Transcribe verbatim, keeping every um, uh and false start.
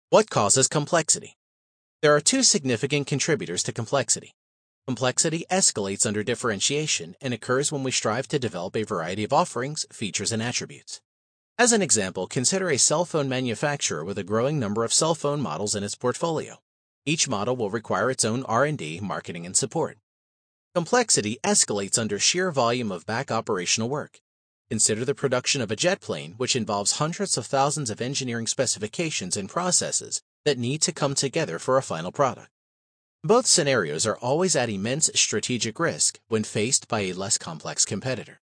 What causes complexity? There are two significant contributors to complexity. Complexity escalates under differentiation and occurs when we strive to develop a variety of offerings, features, and attributes. As an example, consider a cell phone manufacturer with a growing number of cell phone models in its portfolio. Each model will require its own R and D, marketing, and support. Complexity escalates under sheer volume of back operational work. Consider the production of a jet plane, which involves hundreds of thousands of engineering specifications and processes that need to come together for a final product. Both scenarios are always at immense strategic risk when faced by a less complex competitor.